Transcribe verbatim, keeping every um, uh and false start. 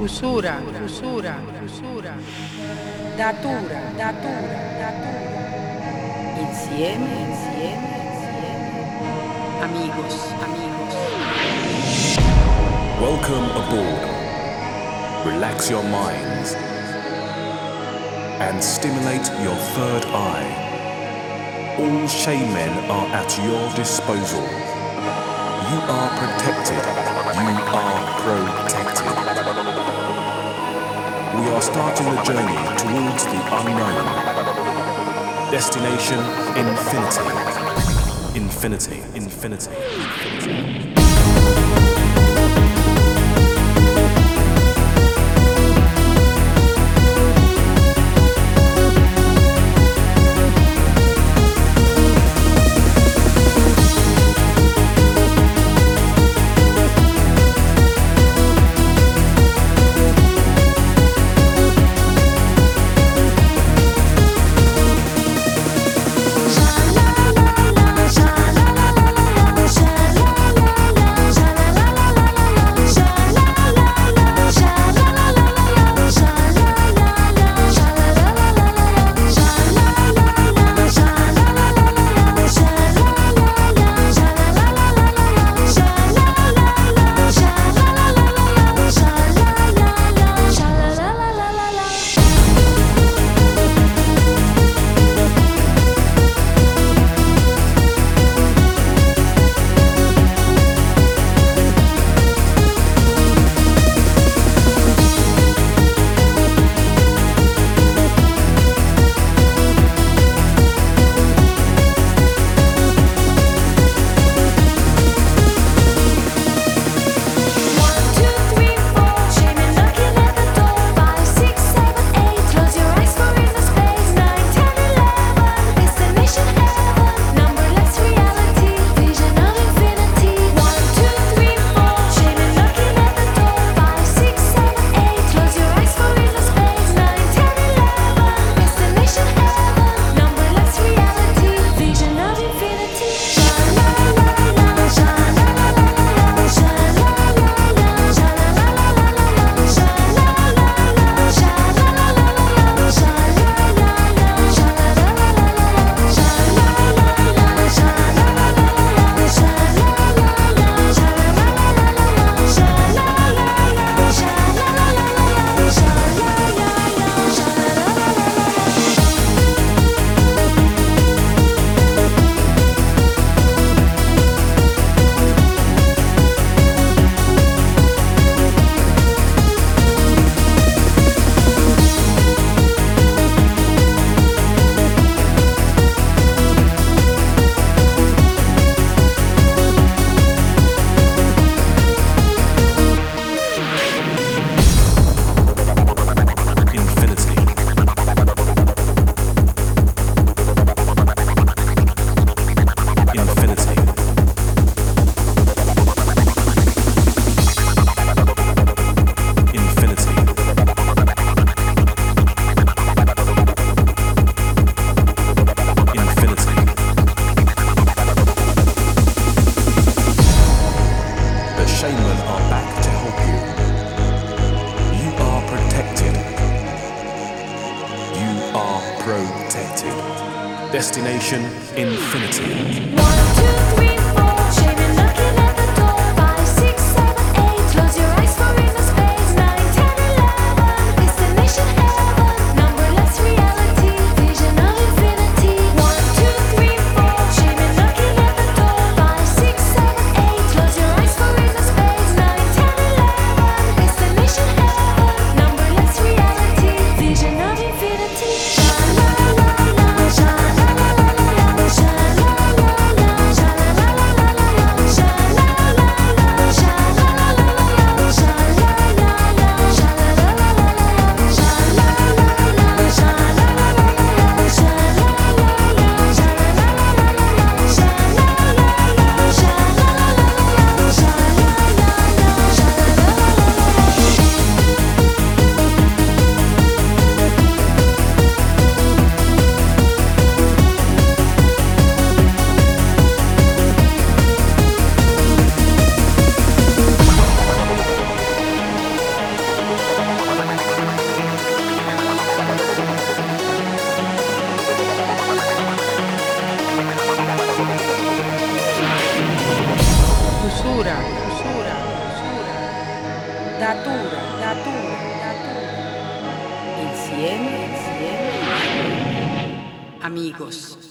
usura, usura, usura, datura, datura, datura. Insieme, insieme, insieme. Amigos, amigos. Welcome aboard. Relax your minds and stimulate your third eye. All shaman are at your disposal. You are protected. You are protected. We are starting the journey towards the unknown. Destination infinity. Infinity. Infinity. Infinity. Destination infinity. One, two, three, four. Shaman knocking at the door. Five, six, seven, eight. Close your eyes for inner space. Nine, ten, eleven. Destination heaven. Numberless reality. Vision of infinity. One, two, three, four. Shaman knocking at the door. Five, six, seven, eight. Close your eyes for inner space. Nine, ten, eleven. Destination heaven. Numberless reality. Vision of infinity. Sha la la la, sha la la la la, sha la la la, sha usura, usura, usura. Datura, datura, datura. Insieme, insieme, insieme. Amigos.